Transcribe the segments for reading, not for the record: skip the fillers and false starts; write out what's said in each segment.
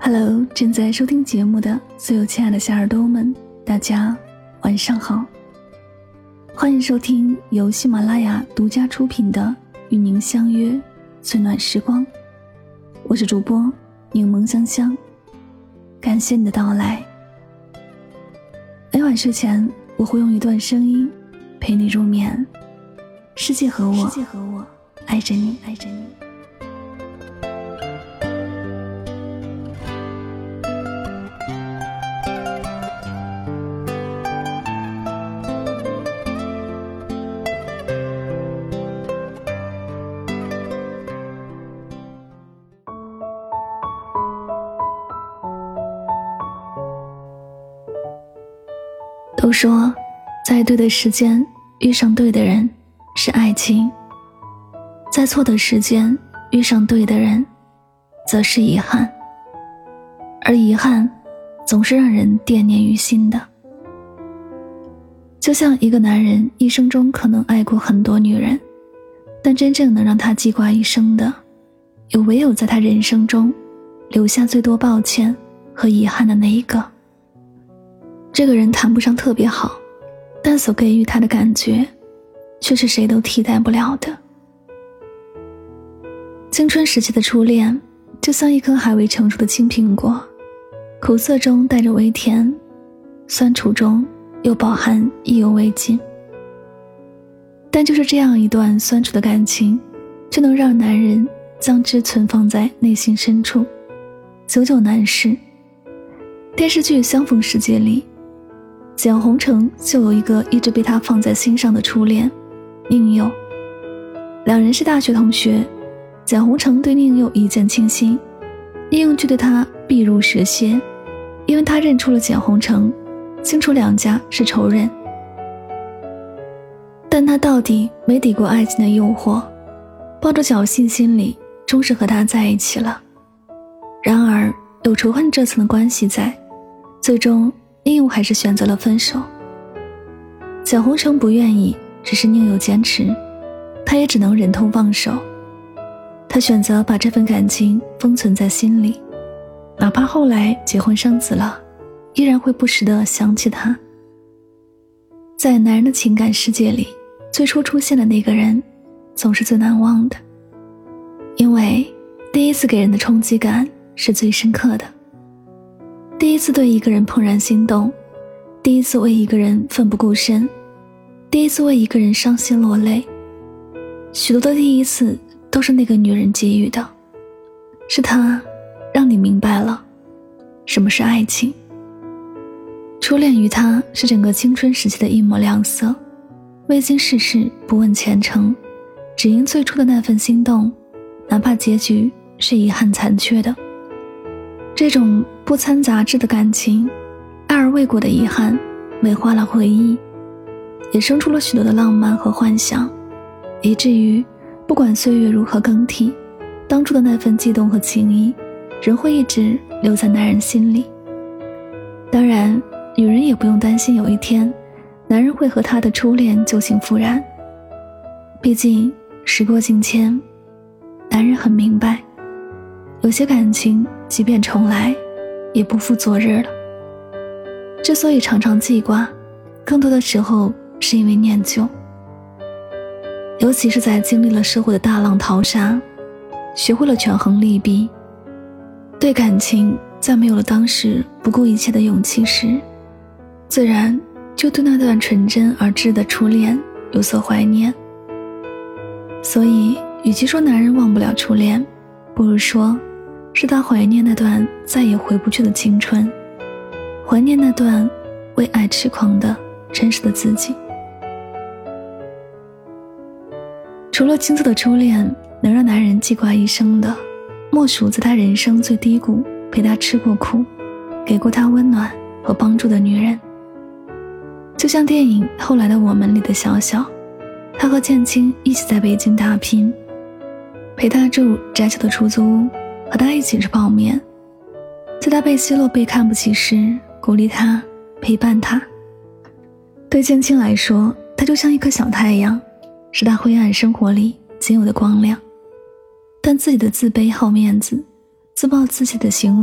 Hello， 正在收听节目的所有亲爱的小耳朵们，大家晚上好，欢迎收听由喜马拉雅独家出品的《与您相约最暖时光》，我是主播柠檬香香，感谢你的到来。每晚睡前，我会用一段声音陪你入眠。世界和我爱着你，爱着你。都说在对的时间遇上对的人是爱情，在错的时间遇上对的人则是遗憾，而遗憾总是让人惦念于心的。就像一个男人一生中可能爱过很多女人，但真正能让他记挂一生的，也唯有在他人生中留下最多抱歉和遗憾的那一个。这个人谈不上特别好，但所给予他的感觉却是谁都替代不了的。青春时期的初恋就像一颗还未成熟的青苹果，苦涩中带着微甜，酸楚中又饱含意犹未尽。但就是这样一段酸楚的感情，就能让男人将之存放在内心深处，久久难释。电视剧《相逢时节》里，简宏成就有一个一直被他放在心上的初恋宁佑。两人是大学同学，简宏成对宁佑一见倾心，宁佑却对他避如蛇蝎，因为他认出了简宏成，清楚两家是仇人。但他到底没抵过爱情的诱惑，抱着侥幸心理终是和他在一起了。然而有仇恨这层的关系在，最终宁佑还是选择了分手。简宏成不愿意，只是宁佑坚持，他也只能忍痛放手。他选择把这份感情封存在心里，哪怕后来结婚生子了，依然会不时地想起他。在男人的情感世界里，最初出现的那个人总是最难忘的，因为第一次给人的冲击感是最深刻的。第一次对一个人怦然心动，第一次为一个人奋不顾身，第一次为一个人伤心落泪，许多的第一次都是那个女人给予的，是她让你明白了什么是爱情。初恋于她是整个青春时期的一抹亮色，未经世事，不问前程，只因最初的那份心动，哪怕结局是遗憾残缺的。这种不掺杂质的感情，爱而未果的遗憾，美化了回忆，也生出了许多的浪漫和幻想，以至于不管岁月如何更替，当初的那份悸动和情谊仍会一直留在男人心里。当然，女人也不用担心有一天男人会和她的初恋旧情复燃，毕竟时过境迁，男人很明白，有些感情即便重来也不复昨日了。之所以常常记挂，更多的时候是因为念旧，尤其是在经历了社会的大浪淘沙，学会了权衡利弊，对感情在没有了当时不顾一切的勇气时，自然就对那段纯真而挚的初恋有所怀念。所以与其说男人忘不了初恋，不如说是他怀念那段再也回不去的青春，怀念那段为爱痴狂的真实的自己。除了青涩的初恋能让男人记挂一生的，莫属在他人生最低谷陪他吃过苦，给过他温暖和帮助的女人。就像电影《后来的我们》里的小小，他和建青一起在北京打拼，陪他住窄小的出租屋，和他一起吃泡面，在他被奚落被看不起时鼓励他，陪伴他。对建青来说，他就像一颗小太阳，是他灰暗生活里仅有的光亮。但自己的自卑好面子，自暴自弃的行为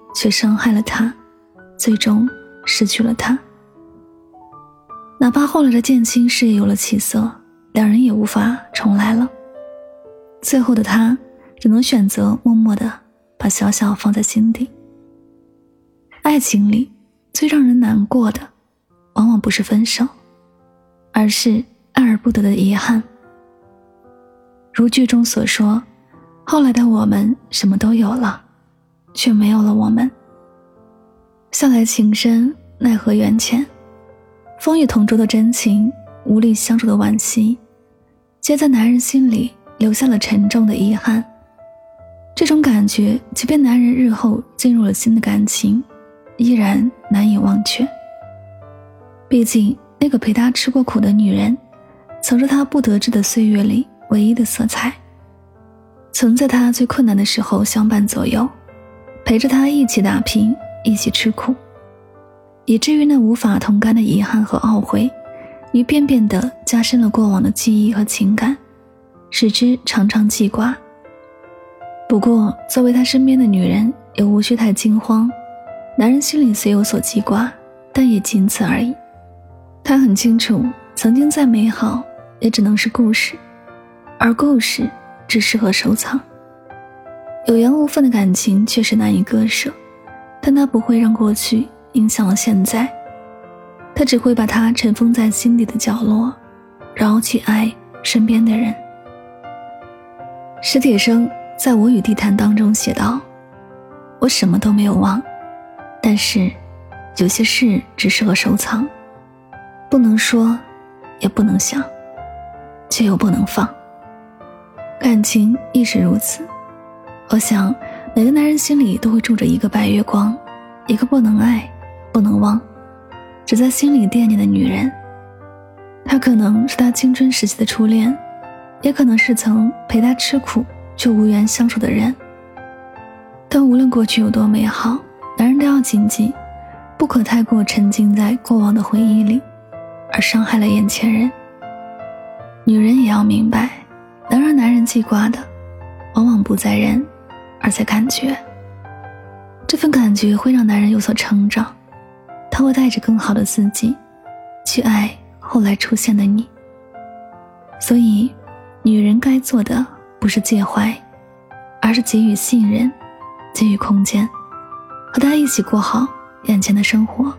却伤害了他，最终失去了他。哪怕后来的渐亲事业有了起色，两人也无法重来了。最后的他只能选择默默地把小小放在心底。爱情里最让人难过的往往不是分手，而是爱而不得的遗憾。如剧中所说，后来的我们什么都有了，却没有了我们。向来情深，奈何缘浅。风雨同舟的真情，无力相处的惋惜，皆在男人心里留下了沉重的遗憾。这种感觉，即便男人日后进入了新的感情，依然难以忘却。毕竟那个陪他吃过苦的女人，曾是他不得志的岁月里唯一的色彩，曾在他最困难的时候相伴左右，陪着他一起打拼，一起吃苦。以至于那无法同甘的遗憾和懊悔，一遍遍地加深了过往的记忆和情感，使之常常记挂。不过作为他身边的女人，也无需太惊慌，男人心里虽有所记挂，但也仅此而已。他很清楚，曾经再美好也只能是故事，而故事只适合收藏。有缘无分的感情确实难以割舍，但它不会让过去影响了现在，他只会把它尘封在心底的角落，然后去爱身边的人。史铁生在《我与地坛》当中写道：我什么都没有忘，但是有些事只适合收藏，不能说也不能想，却又不能放。感情亦是如此，我想每个男人心里都会住着一个白月光，一个不能爱不能忘，只在心里惦念的女人。她可能是他青春时期的初恋，也可能是曾陪他吃苦却无缘相处的人。但无论过去有多美好，男人都要谨记，不可太过沉浸在过往的回忆里，而伤害了眼前人。女人也要明白，能让男人记挂的往往不在人，而在感觉。这份感觉会让男人有所成长，他会带着更好的自己去爱后来出现的你。所以女人该做的不是介怀，而是给予信任，给予空间，和他一起过好眼前的生活。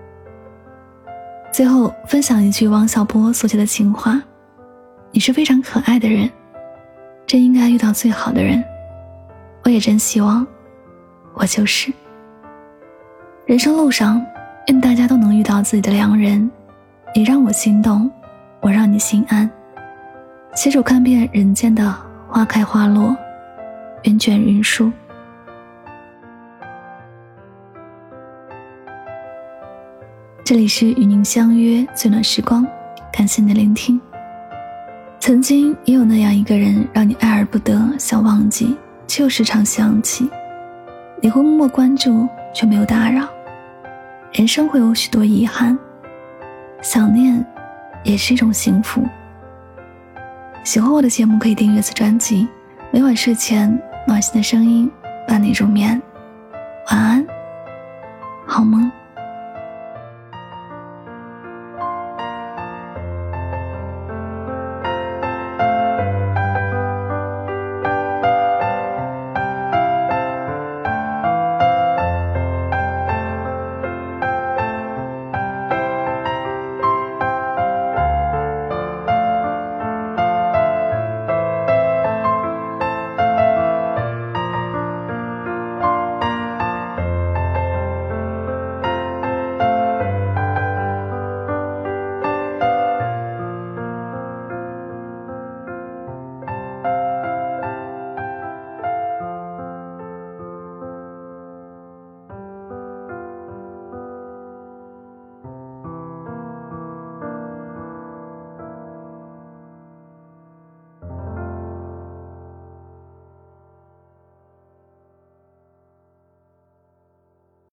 最后分享一句王小波所写的情话：你是非常可爱的人，真应该遇到最好的人，我也真希望我就是。人生路上，愿大家都能遇到自己的良人，你让我心动，我让你心安，携手看遍人间的花开花落，云卷云舒。这里是与您相约最暖时光，感谢你的聆听。曾经也有那样一个人，让你爱而不得，想忘记却又时常想起，你会默默关注却没有打扰。人生会有许多遗憾，想念也是一种幸福。喜欢我的节目可以订阅此专辑，每晚睡前暖心的声音伴你入眠。晚安，好梦。